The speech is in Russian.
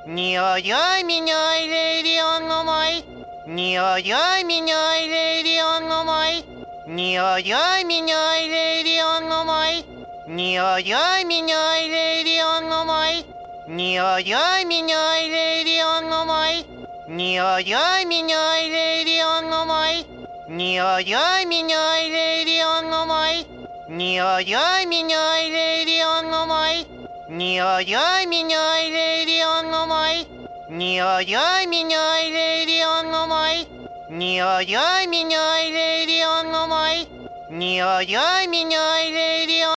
Ой-ой, меняй, лерион мой. Ой-ой, меняй, лерион мой. Ой-ой, меняй, лерион мой. Ой-ой, меняй, лерион мой. Ой-ой, меняй, лерион мой. Ой-ой, меняй, лерион мой. Ой-ой, меняй, лерион мой. Ой-ой, меняй, лерион мой. Ой-ой, меняй, лерион мой. Ой-ой, меняй, лерион мой. Ой-ой, меняй, лерион мой. Ой-ой, меняй, лерион